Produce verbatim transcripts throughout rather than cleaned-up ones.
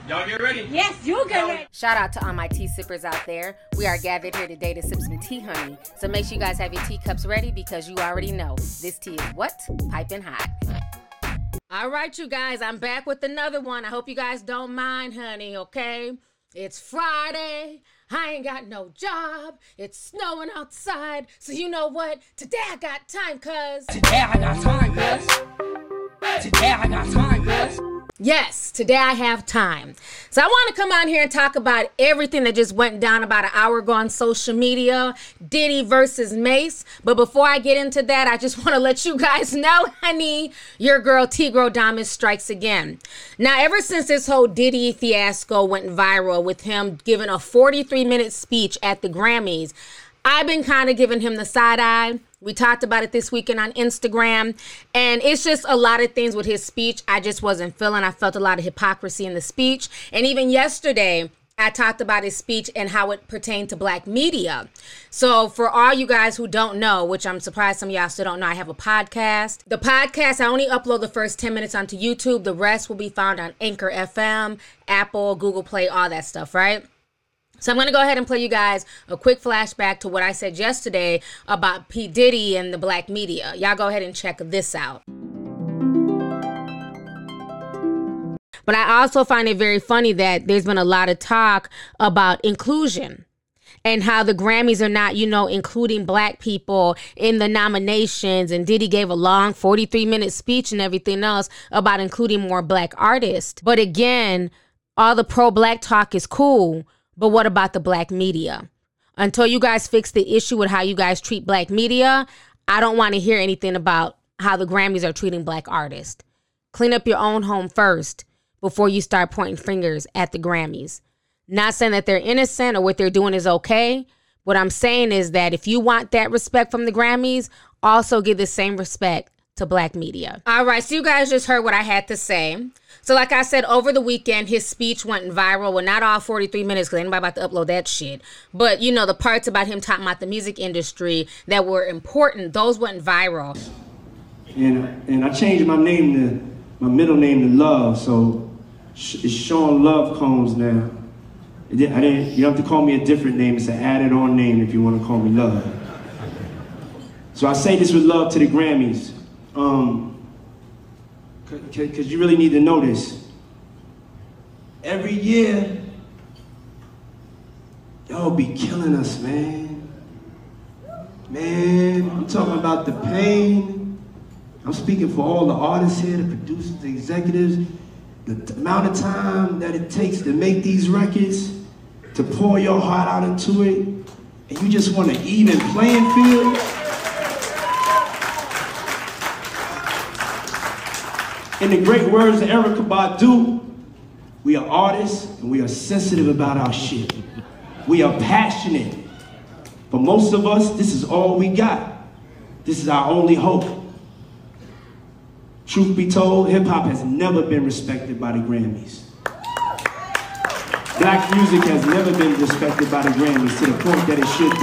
Y'all get ready? Yes, you get ready. Shout out to all my tea sippers out there. We are gathered here today to sip some tea, honey. So make sure you guys have your teacups ready because you already know this tea is what? Piping hot. All right, you guys, I'm back with another one. I hope you guys don't mind, honey, okay? It's Friday. I ain't got no job. It's snowing outside. So you know what? Today I got time, cuz. Today I got time, cuz. Today I got time, cuz. Yes, today I have time. So I want to come on here and talk about everything that just went down about an hour ago on social media, Diddy versus Mase. But before I get into that, I just want to let you guys know, honey, your girl Tigro Damas strikes again. Now, ever since this whole Diddy fiasco went viral with him giving a forty-three minute speech at the Grammys, I've been kind of giving him the side eye. We talked about it this weekend on Instagram, and it's just a lot of things with his speech I just wasn't feeling. I felt a lot of hypocrisy in the speech. And even yesterday, I talked about his speech and how it pertained to black media. So for all you guys who don't know, which I'm surprised some of y'all still don't know, I have a podcast. The podcast, I only upload the first ten minutes onto YouTube. The rest will be found on Anchor F M, Apple, Google Play, all that stuff, right? So I'm going to go ahead and play you guys a quick flashback to what I said yesterday about P. Diddy and the black media. Y'all go ahead and check this out. But I also find it very funny that there's been a lot of talk about inclusion and how the Grammys are not, you know, including black people in the nominations. And Diddy gave a long forty-three minute speech and everything else about including more black artists. But again, all the pro-black talk is cool. But what about the black media? Until you guys fix the issue with how you guys treat black media, I don't want to hear anything about how the Grammys are treating black artists. Clean up your own home first before you start pointing fingers at the Grammys. Not saying that they're innocent or what they're doing is okay. What I'm saying is that if you want that respect from the Grammys, also give the same respect to black media. All right, so you guys just heard what I had to say. So like I said, over the weekend, his speech went viral. Well, not all forty-three minutes because ain't nobody about to upload that shit. But, you know, the parts about him talking about the music industry that were important, those went viral. And and I changed my name to, my middle name to Love, so it's Sean Love Combs now. I didn't, you don't have to call me a different name. It's an added on name if you want to call me Love. So I say this with love to the Grammys. Um, Because you really need to know this. Every year, y'all be killing us, man. Man, I'm talking about the pain. I'm speaking for all the artists here, the producers, the executives, the t- amount of time that it takes to make these records, to pour your heart out into it, and you just want an even playing field. In the great words of Erykah Badu, we are artists and we are sensitive about our shit. We are passionate. For most of us, this is all we got. This is our only hope. Truth be told, hip hop has never been respected by the Grammys. Black music has never been respected by the Grammys to the point that it should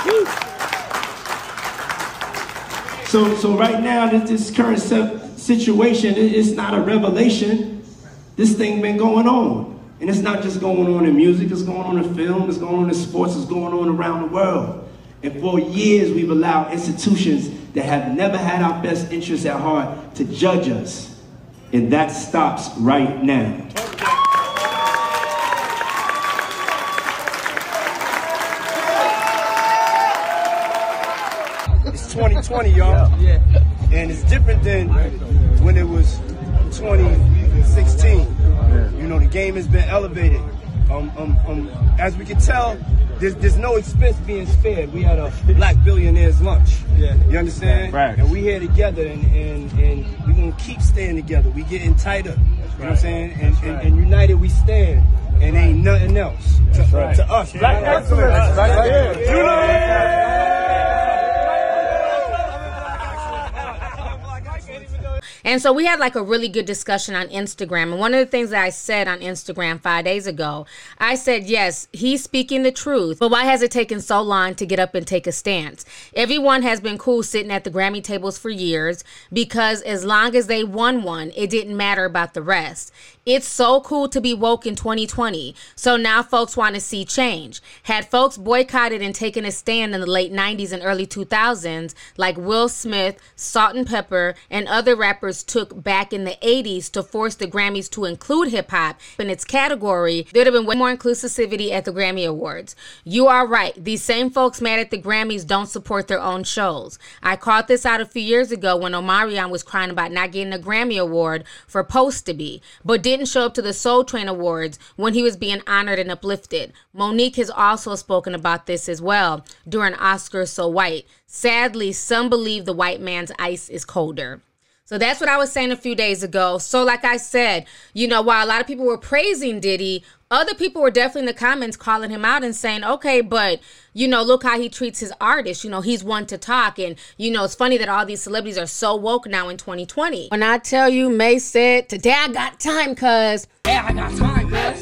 be. So, so right now, this, this current se- situation, it's not a revelation. This thing been going on. And it's not just going on in music, it's going on in film, it's going on in sports, it's going on around the world. And for years, we've allowed institutions that have never had our best interests at heart to judge us. And that stops right now. It's twenty twenty, y'all. Yeah. And it's different than when it was twenty sixteen. You know, the game has been elevated. Um, um, um, as we can tell, there's, there's no expense being spared. We had a black billionaire's lunch. Yeah. You understand? Right. And we here together, and, and, and we're going to keep staying together. We getting tighter. That's you know right. what I'm saying? And, and, and united we stand. And ain't nothing else to, right. to us. Black excellence. Right. Right. Yeah. Yeah. And so we had like a really good discussion on Instagram. And one of the things that I said on Instagram five days ago, I said, yes, he's speaking the truth. But why has it taken so long to get up and take a stance? Everyone has been cool sitting at the Grammy tables for years because as long as they won one, it didn't matter about the rest. It's so cool to be woke in twenty twenty. So now folks want to see change. Had folks boycotted and taken a stand in the late nineties and early two thousands, like Will Smith, Salt and Pepper, and other rappers took back in the eighties to force the Grammys to include hip hop in its category, there'd have been way more inclusivity at the Grammy Awards. You are right. These same folks mad at the Grammys don't support their own shows. I called this out a few years ago when Omarion was crying about not getting a Grammy Award for Post to Be, but did didn't show up to the Soul Train Awards when he was being honored and uplifted. Monique has also spoken about this as well during Oscars So White. Sadly, some believe the white man's ice is colder. So that's what I was saying a few days ago. So like I said, you know, while a lot of people were praising Diddy, other people were definitely in the comments calling him out and saying, okay, but, you know, look how he treats his artists. You know, he's one to talk. And, you know, it's funny that all these celebrities are so woke now in twenty twenty. When I tell you, May said, today I got time, cuz. Hey, I got time, cuz.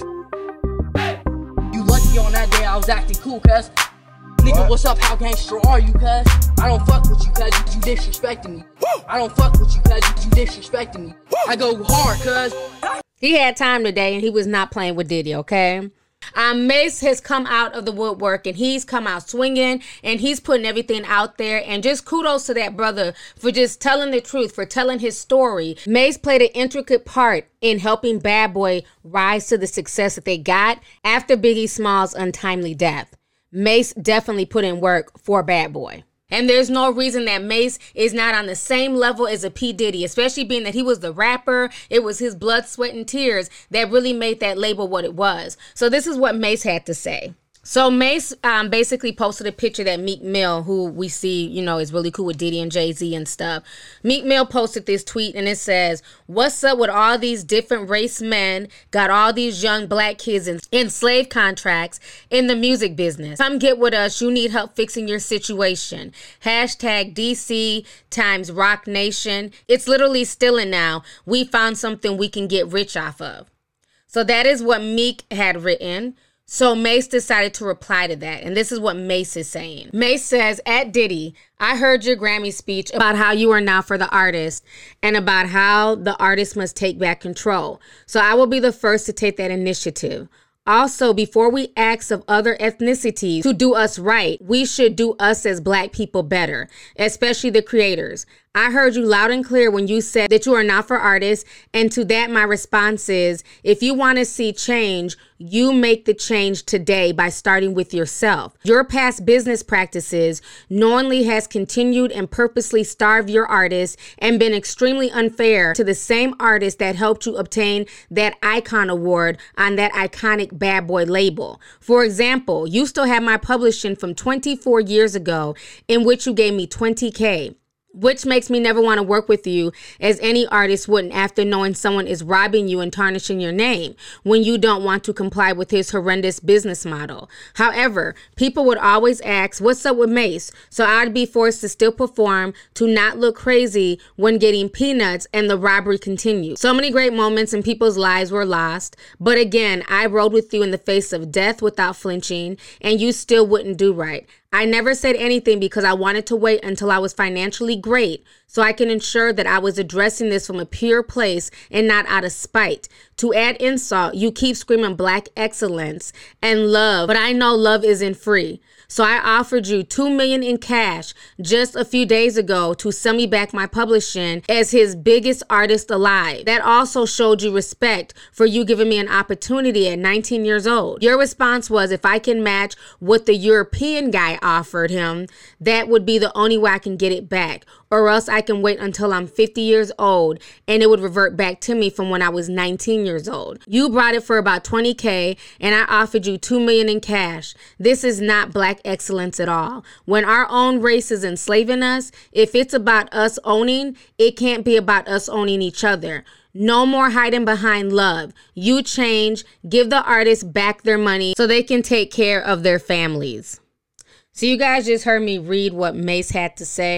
You lucky on that day I was acting cool, cuz. Nigga, what? What's up? How gangster are you, cuz? I don't fuck with you, cuz. You disrespecting me. Woo! I don't fuck with you, cuz. You disrespecting me. Woo! I go hard, cuz. He had time today, and he was not playing with Diddy, okay? Um, Mase has come out of the woodwork, and he's come out swinging, and he's putting everything out there. And just kudos to that brother for just telling the truth, for telling his story. Mase played an intricate part in helping Bad Boy rise to the success that they got after Biggie Smalls' untimely death. Mase definitely put in work for Bad Boy. And there's no reason that Mase is not on the same level as a P. Diddy, especially being that he was the rapper. It was his blood, sweat, and tears that really made that label what it was. So this is what Mase had to say. So Mase um, basically posted a picture that Meek Mill, who we see, you know, is really cool with Diddy and Jay-Z and stuff. Meek Mill posted this tweet and it says, "What's up with all these different race men, got all these young black kids in, in slave contracts in the music business? Come get with us. You need help fixing your situation. Hashtag D C times Rock Nation. It's literally stealing now. We found something we can get rich off of." So that is what Meek had written. So Mase decided to reply to that, and this is what Mase is saying. Mase says, "At Diddy, I heard your Grammy speech about how you are now for the artist and about how the artist must take back control. So I will be the first to take that initiative. Also, before we ask of other ethnicities to do us right, we should do us as black people better, especially the creators. I heard you loud and clear when you said that you are not for artists, and to that my response is, if you want to see change, you make the change today by starting with yourself. Your past business practices knowingly has continued and purposely starved your artists and been extremely unfair to the same artists that helped you obtain that Icon Award on that iconic Bad Boy label. For example, you still have my publishing from twenty-four years ago in which you gave me twenty K. Which makes me never want to work with you, as any artist wouldn't, after knowing someone is robbing you and tarnishing your name when you don't want to comply with his horrendous business model. However, people would always ask, what's up with Mase? So I'd be forced to still perform to not look crazy when getting peanuts, and the robbery continued. So many great moments and people's lives were lost. But again, I rode with you in the face of death without flinching, and you still wouldn't do right. I never said anything because I wanted to wait until I was financially great so I can ensure that I was addressing this from a pure place and not out of spite. To add insult, you keep screaming black excellence and love, but I know love isn't free. So I offered you two million dollars in cash just a few days ago to sell me back my publishing as his biggest artist alive. That also showed you respect for you giving me an opportunity at nineteen years old. Your response was, if I can match what the European guy offered him, that would be the only way I can get it back. Or else I can wait until I'm fifty years old and it would revert back to me from when I was nineteen years old. You brought it for about twenty K and I offered you two million dollars in cash. This is not black excellence at all. When our own race is enslaving us, if it's about us owning, it can't be about us owning each other. No more hiding behind love. You change, give the artists back their money so they can take care of their families." So you guys just heard me read what Mase had to say.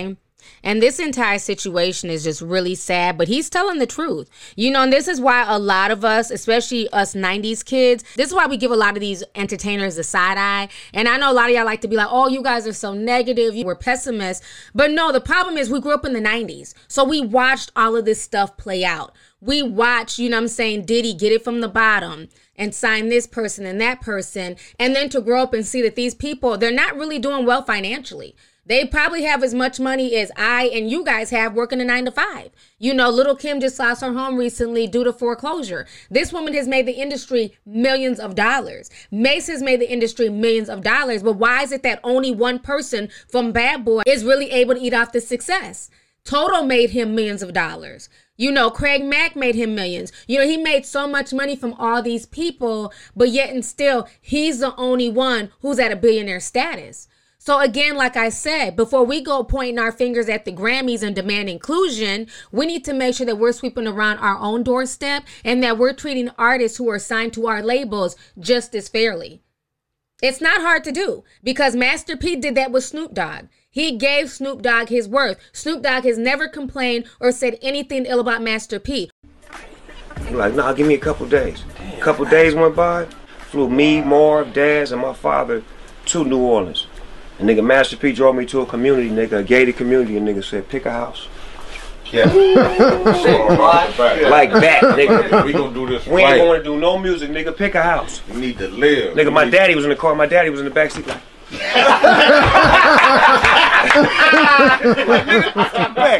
And this entire situation is just really sad, but he's telling the truth. You know, and this is why a lot of us, especially us nineties kids, this is why we give a lot of these entertainers the side eye. And I know a lot of y'all like to be like, oh, you guys are so negative, you were pessimists. But no, the problem is we grew up in the nineties. So we watched all of this stuff play out. We watched, you know what I'm saying, Diddy get it from the bottom and sign this person and that person. And then to grow up and see that these people, they're not really doing well financially. They probably have as much money as I and you guys have working a nine to five. You know, Little Kim just lost her home recently due to foreclosure. This woman has made the industry millions of dollars. Mase has made the industry millions of dollars. But why is it that only one person from Bad Boy is really able to eat off this success? Toto made him millions of dollars. You know, Craig Mack made him millions. You know, he made so much money from all these people, but yet and still, he's the only one who's at a billionaire status. So again, like I said, before we go pointing our fingers at the Grammys and demand inclusion, we need to make sure that we're sweeping around our own doorstep and that we're treating artists who are signed to our labels just as fairly. It's not hard to do because Master P did that with Snoop Dogg. He gave Snoop Dogg his worth. Snoop Dogg has never complained or said anything ill about Master P. He's like, nah, give me a couple days. A couple days went by, flew me, Marv, Daz, and my father to New Orleans. And nigga, Master P drove me to a community, nigga, a gated community, and nigga said, pick a house. Yeah. Like that, nigga. We gonna do this We right. ain't gonna do no music, nigga, pick a house. We need to live. Nigga, we my need daddy was in the car, my daddy was in the backseat like, like, nigga, back,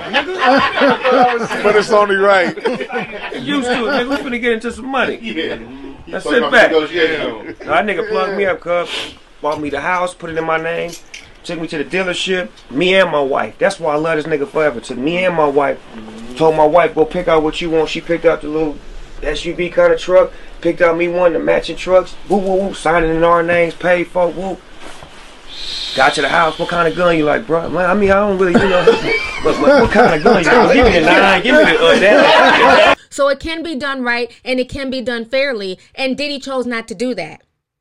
nigga. But it's only right. Used to it, nigga. We finna get into some money. Yeah. Let's sit back. Yeah. That nigga plugged me up, cuz. Bought me the house, put it in my name. Took me to the dealership. Me and my wife. That's why I love this nigga forever. Took me and my wife. Told my wife, go pick out what you want. She picked out the little S U V kind of truck. Picked out me one of the matching trucks. Woo, woo, woo. Signed it in our names. Paid for, woo. Got to the house. What kind of gun you like, bro? Man, I mean, I don't really, you know. But, but what kind of gun you like? Give me the nine. Give me the uh, that. So it can be done right and it can be done fairly. And Diddy chose not to do that.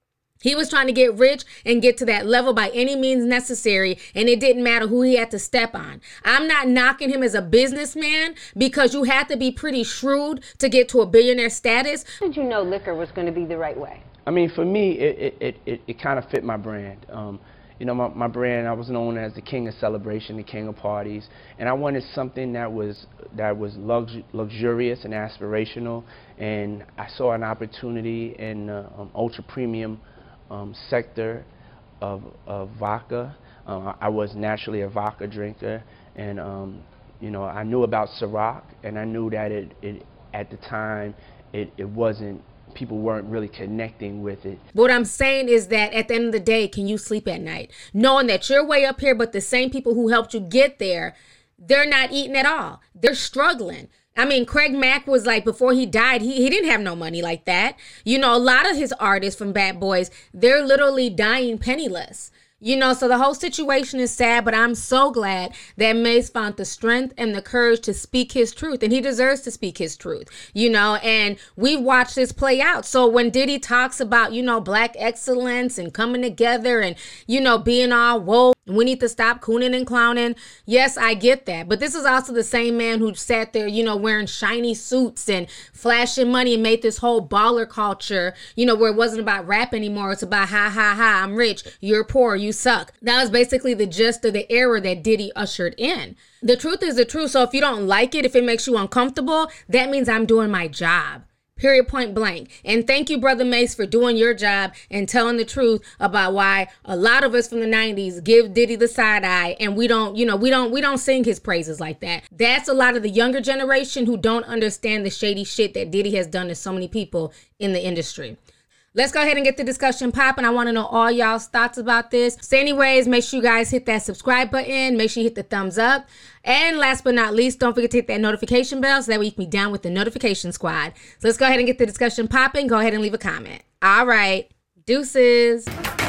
He was trying to get rich and get to that level by any means necessary, and it didn't matter who he had to step on. I'm not knocking him as a businessman because you have to be pretty shrewd to get to a billionaire status. How did you know liquor was going to be the right way? I mean, for me, it it, it, it kind of fit my brand. Um, you know, my, my brand, I was known as the king of celebration, the king of parties, and I wanted something that was that was lux luxurious and aspirational, and I saw an opportunity in uh, um, ultra premium Um, sector of, of vodka. Uh, I was naturally a vodka drinker, and um, you know, I knew about Ciroc, and I knew that it, it at the time it, it wasn't, people weren't really connecting with it. What I'm saying is that at the end of the day, can you sleep at night knowing that you're way up here, but the same people who helped you get there, they're not eating at all. They're struggling. I mean, Craig Mack was like, before he died, he, he didn't have no money like that. You know, a lot of his artists from Bad Boys, they're literally dying penniless. You know, so the whole situation is sad, but I'm so glad that Mase found the strength and the courage to speak his truth, and he deserves to speak his truth, you know, and we've watched this play out. So when Diddy talks about, you know, black excellence and coming together and, you know, being all woke, we need to stop cooning and clowning. Yes, I get that. But this is also the same man who sat there, you know, wearing shiny suits and flashing money and made this whole baller culture, you know, where it wasn't about rap anymore. It's about, ha, ha, ha, I'm rich, you're poor, you suck. That was basically the gist of the era that Diddy ushered in. The truth is the truth. So if you don't like it, if it makes you uncomfortable, that means I'm doing my job. Period, point blank. And thank you, Brother Mase, for doing your job and telling the truth about why a lot of us from the nineties give Diddy the side eye, and we don't, you know, we don't, we don't sing his praises like that. That's a lot of the younger generation who don't understand the shady shit that Diddy has done to so many people in the industry. Let's go ahead and get the discussion popping. I want to know all y'all's thoughts about this. So anyways, make sure you guys hit that subscribe button. Make sure you hit the thumbs up. And last but not least, don't forget to hit that notification bell so that way you can be down with the notification squad. So let's go ahead and get the discussion popping. Go ahead and leave a comment. All right. Deuces.